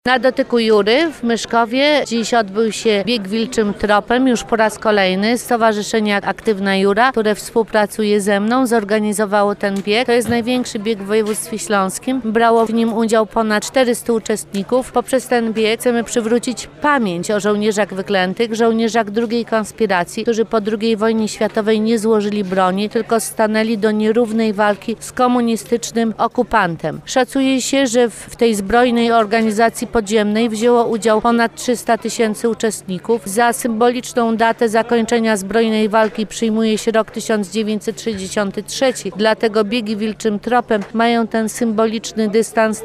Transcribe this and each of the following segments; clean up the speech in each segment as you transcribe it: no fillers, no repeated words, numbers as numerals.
Na dotyku Jury w Myszkowie dziś odbył się bieg wilczym tropem, już po raz kolejny. Stowarzyszenie Aktywna Jura, które współpracuje ze mną, zorganizowało ten bieg. To jest największy bieg w województwie śląskim. Brało w nim udział ponad 400 uczestników. Poprzez ten bieg chcemy przywrócić pamięć o żołnierzach wyklętych, żołnierzach II konspiracji, którzy po II wojnie światowej nie złożyli broni, tylko stanęli do nierównej walki z komunistycznym okupantem. Szacuje się, że w tej zbrojnej organizacji podziemnej wzięło udział ponad 300 000 uczestników. Za symboliczną datę zakończenia zbrojnej walki przyjmuje się rok 1963, dlatego biegi wilczym tropem mają ten symboliczny dystans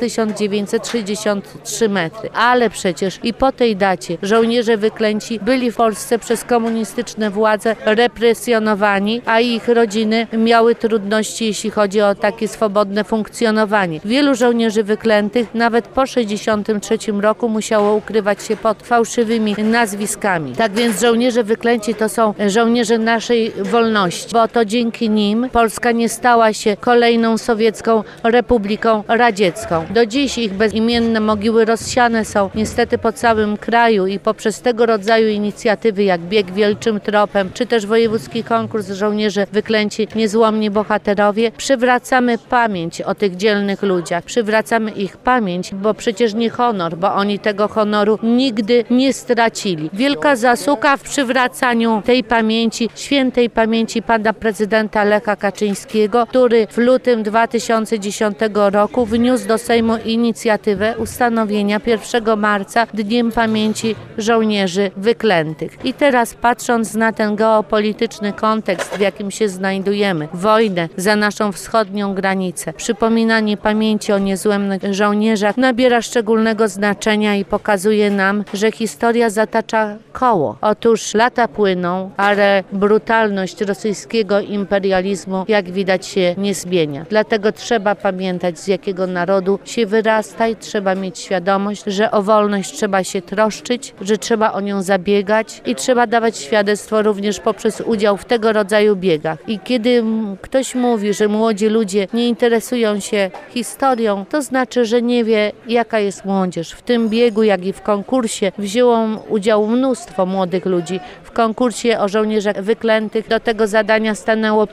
1963 metry. Ale przecież i po tej dacie żołnierze wyklęci byli w Polsce przez komunistyczne władze represjonowani, a ich rodziny miały trudności, jeśli chodzi o takie swobodne funkcjonowanie. Wielu żołnierzy wyklętych nawet po 1963 roku musiało ukrywać się pod fałszywymi nazwiskami. Tak więc żołnierze wyklęci to są żołnierze naszej wolności, bo to dzięki nim Polska nie stała się kolejną sowiecką republiką radziecką. Do dziś ich bezimienne mogiły rozsiane są niestety po całym kraju i poprzez tego rodzaju inicjatywy jak bieg wilczym tropem, czy też wojewódzki konkurs żołnierze wyklęci niezłomni bohaterowie, przywracamy pamięć o tych dzielnych ludziach. Przywracamy ich pamięć, bo przecież nie honor, bo oni tego honoru nigdy nie stracili. Wielka zasługa w przywracaniu tej pamięci, świętej pamięci pana prezydenta Lecha Kaczyńskiego, który w lutym 2010 roku wniósł do Sejmu inicjatywę ustanowienia 1 marca Dniem Pamięci Żołnierzy Wyklętych. I teraz patrząc na ten geopolityczny kontekst, w jakim się znajdujemy, wojnę za naszą wschodnią granicę, przypominanie pamięci o niezłomnych żołnierzach nabiera szczególnego znaczenia i pokazuje nam, że historia zatacza koło. Otóż lata płyną, ale brutalność rosyjskiego imperializmu, jak widać, się nie zmienia. Dlatego trzeba pamiętać, z jakiego narodu się wyrasta i trzeba mieć świadomość, że o wolność trzeba się troszczyć, że trzeba o nią zabiegać i trzeba dawać świadectwo również poprzez udział w tego rodzaju biegach. I kiedy ktoś mówi, że młodzi ludzie nie interesują się historią, to znaczy, że nie wie, jaka jest młodzież. W tym biegu, jak i w konkursie wzięło udział mnóstwo młodych ludzi. W konkursie o żołnierzach wyklętych do tego zadania stanęło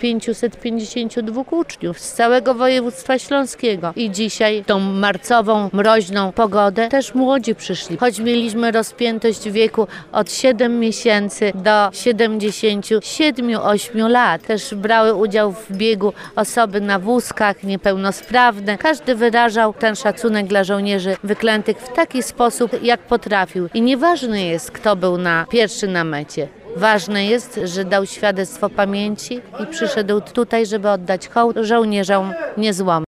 552 uczniów z całego województwa śląskiego. I dzisiaj tą marcową, mroźną pogodę też młodzi przyszli. Choć mieliśmy rozpiętość wieku od 7 miesięcy do 77-8 lat. Też brały udział w biegu osoby na wózkach, niepełnosprawne. Każdy wyrażał ten szacunek dla żołnierzy wyklętych w taki sposób, jak potrafił. I nieważne jest, kto był pierwszy na mecie. Ważne jest, że dał świadectwo pamięci i przyszedł tutaj, żeby oddać hołd żołnierzom niezłomnym.